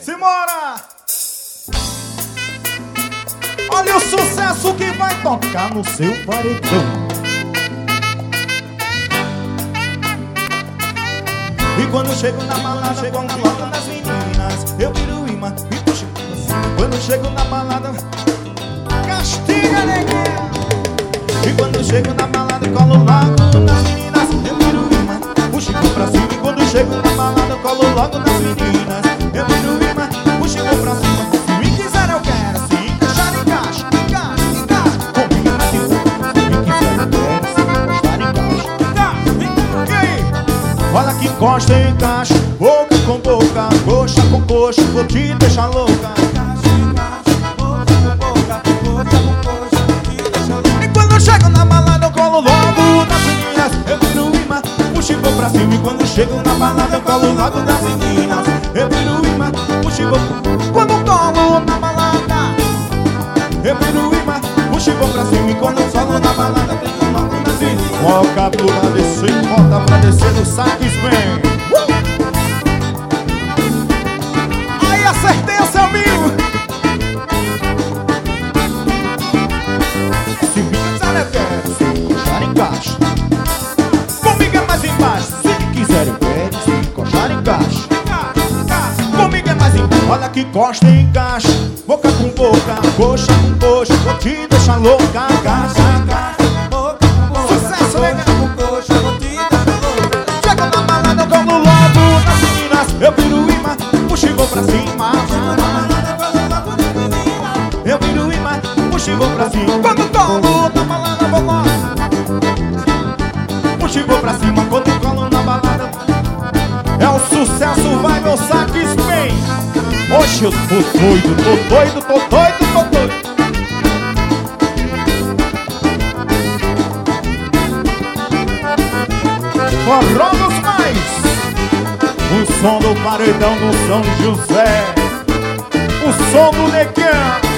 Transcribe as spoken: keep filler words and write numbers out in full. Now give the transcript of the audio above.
Simbora! Olha o sucesso que vai tocar no seu paredão. E quando chego na balada, chego na loja das meninas, eu viro imã e puxo. Quando chego na balada, castiga, neguinha. E quando chego na balada, colo logo nas meninas, eu viro imã, puxo pra cima. E quando chego na balada, colo logo nas meninas, eu viro imã, puxo pra cima. Se me quiser eu quero, se encaixar encaixa, encaixa, encaixa. Comigo mas eu se me quiser eu quero, se encaixar encaixa. E aí? Olha que encosta e encaixa, boca com boca, coxa com coxa, vou te deixar louca. Chego na balada, eu colo logo nas meninas, eu viro imã, puxo e vou pra cima. E quando chego na balada, eu colo logo nas meninas, eu viro imã, puxo e vou. Quando colo na balada, eu viro imã, puxo e vou pra cima. E quando solo na balada, eu colo logo nas meninas. Coloca pra descer, volta pra descer no saques bem. Uh! Aí acertei o seu amigo. Eu quero, se encostar encaixa. Comigo é mais embaixo, se quiser eu quero, se encostar encaixa. Comigo é mais embaixo, olha que costa e encaixa. Boca com boca, coxa com coxa, vou te deixar louca. Encaixa, encaixa, boca com boca, sucesso, boca com coxa, vou te deixar louca. Chega na balada, eu colo logo nas meninas, eu viro imã, puxo e vou pra cima. Eu viro imã, puxo e vou pra cima. Quando colo na balada, vou lá, puxo e vou pra cima. Quando colo na balada, é o sucesso, vai meu saques bem. Hoje eu tô doido, tô doido, tô doido, tô doido. Forró dos mais, o som do paredão do São José, o som do Neguinho.